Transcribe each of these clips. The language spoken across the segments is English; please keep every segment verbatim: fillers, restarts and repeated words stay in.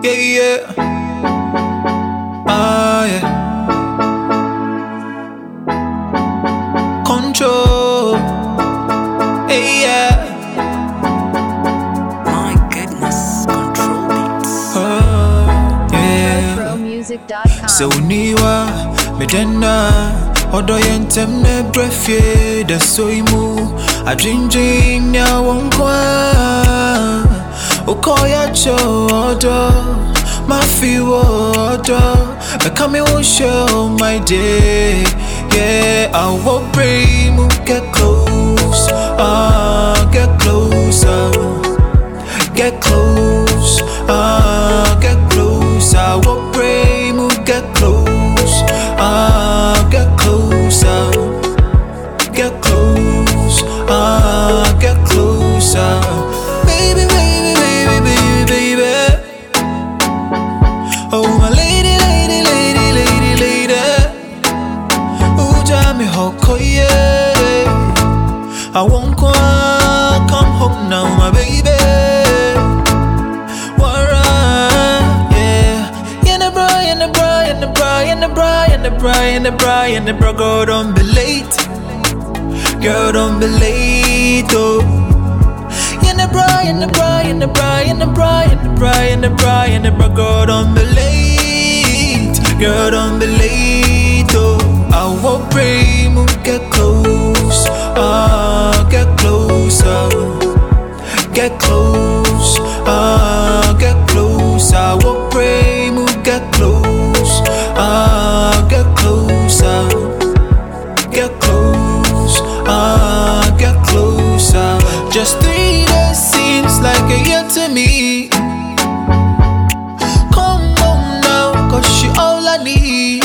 Yeah, yeah. Ah, yeah. Control. Hey, yeah. My goodness, control beats. Oh, yeah. pro music dot com. So niwa medena odo yentem ne brefie da so imu adwindwin ya wonkwa okoya cho odo my feel odo I come and show my day. Yeah, I will bring you get close. Ah, get closer. Get close. Ah, get close. I will bring you get close. Ah, get closer. Get close. Ah, get closer. Baby, baby, baby, baby, baby. Oh, my lady, lady, lady, lady, lady. Ooh, Jamie Hokoye. I won't go, come home now, my baby. Wara, yeah. In the bra, in the bra, in the bra, in the bra, in the bra, in the bra, in the bra. Girl, don't be late. Girl, don't be late, oh. In the bra, in the bra, in the bra, in the bra, in the bra, in the bra, in the bra. Girl, don't be late. Girl, don't be late, oh. I will pray you get close. Ah, get closer. Get close. Ah, get close. I will pray you get close. Ah, get closer. Get close. Ah, get closer. Just three days seems like a year to me. Come on now, cause she all I need.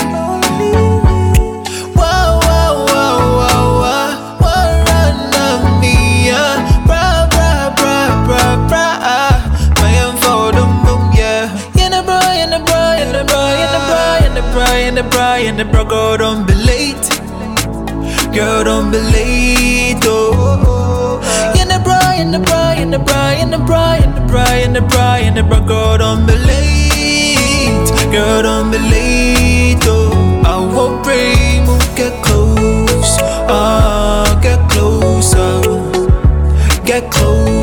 Wow, wow, wow, wow, wow. Wow, run on me, yeah. Bra, bra, bra, bra, bra. My am for the moon, yeah. In the bra, in the bra, in the bra, in the bra, in the bra, in the bra, in the bra. Girl, don't be late. Girl, don't be late, oh. In the bra, in the bra, in the bra, in the bra, in the bra, in the bra, in the bra. Girl, don't be late. Girl, don't be late, oh. I will pray you get close. Ah, get closer. Get close.